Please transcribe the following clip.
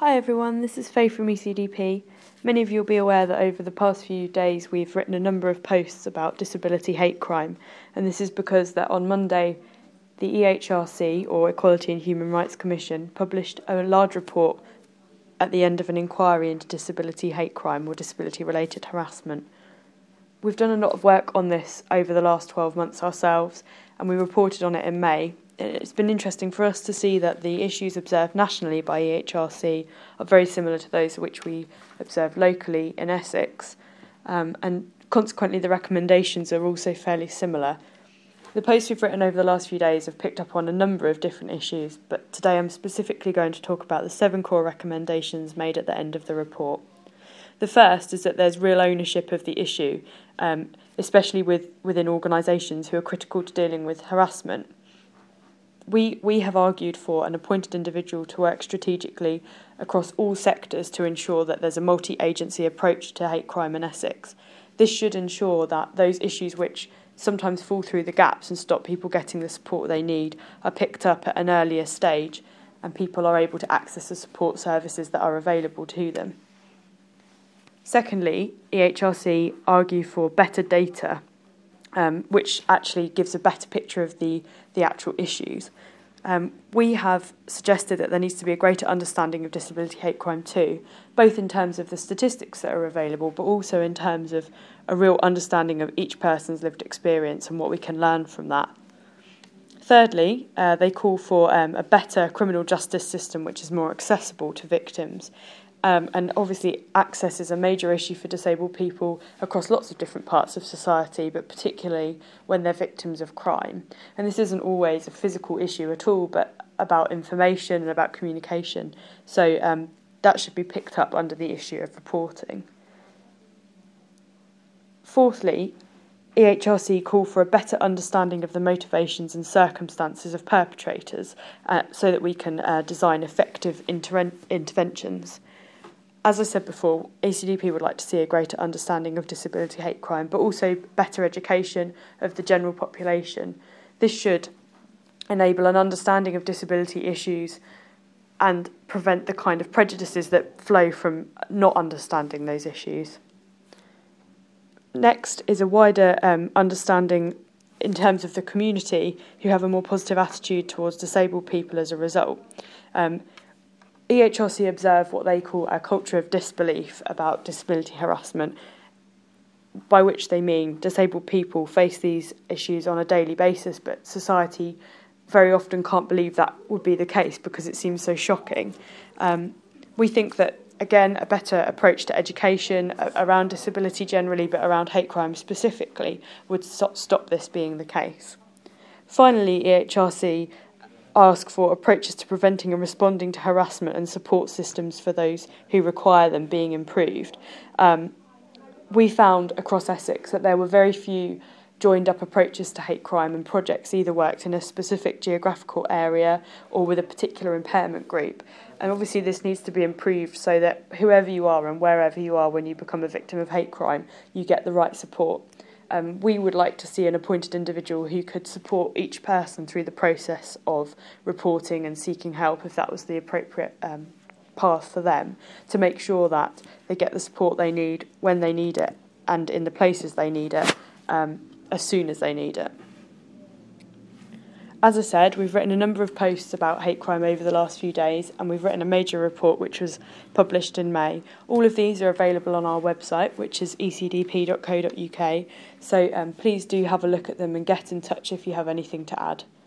Hi everyone, this is Faye from ECDP. Many of you will be aware that over the past few days we've written a number of posts about disability hate crime, and this is because that on Monday the EHRC, or Equality and Human Rights Commission, published a large report at the end of an inquiry into disability hate crime or disability-related harassment. We've done a lot of work on this over the last 12 months ourselves, and we reported on it in May. It's been interesting for us to see that the issues observed nationally by EHRC are very similar to those which we observed locally in Essex, and consequently the recommendations are also fairly similar. The posts we've written over the last few days have picked up on a number of different issues, but today I'm specifically going to talk about the 7 core recommendations made at the end of the report. The first is that there's real ownership of the issue, especially within organisations who are critical to dealing with harassment. We have argued for an appointed individual to work strategically across all sectors to ensure that there's a multi-agency approach to hate crime in Essex. This should ensure that those issues which sometimes fall through the gaps and stop people getting the support they need are picked up at an earlier stage, and people are able to access the support services that are available to them. Secondly, EHRC argue for better data, which actually gives a better picture of the actual issues. We have suggested that there needs to be a greater understanding of disability hate crime too, both in terms of the statistics that are available, but also in terms of a real understanding of each person's lived experience and what we can learn from that. Thirdly, they call for a better criminal justice system which is more accessible to victims. And obviously access is a major issue for disabled people across lots of different parts of society, but particularly when they're victims of crime. And this isn't always a physical issue at all, but about information and about communication. So that should be picked up under the issue of reporting. Fourthly, EHRC call for a better understanding of the motivations and circumstances of perpetrators so that we can design effective interventions. As I said before, ECDP would like to see a greater understanding of disability hate crime, but also better education of the general population. This should enable an understanding of disability issues and prevent the kind of prejudices that flow from not understanding those issues. Next is a wider understanding in terms of the community who have a more positive attitude towards disabled people as a result. EHRC observe what they call a culture of disbelief about disability harassment, by which they mean disabled people face these issues on a daily basis, but society very often can't believe that would be the case because it seems so shocking. We think that, again, a better approach to education around disability generally, but around hate crime specifically, would stop this being the case. Finally, EHRC ask for approaches to preventing and responding to harassment and support systems for those who require them being improved. We found across Essex that there were very few joined up approaches to hate crime, and projects either worked in a specific geographical area or with a particular impairment group. And obviously this needs to be improved so that whoever you are and wherever you are when you become a victim of hate crime, you get the right support. We would like to see an appointed individual who could support each person through the process of reporting and seeking help if that was the appropriate path for them, to make sure that they get the support they need when they need it and in the places they need it as soon as they need it. As I said, we've written a number of posts about hate crime over the last few days, and we've written a major report which was published in May. All of these are available on our website, which is ecdp.co.uk, so please do have a look at them and get in touch if you have anything to add.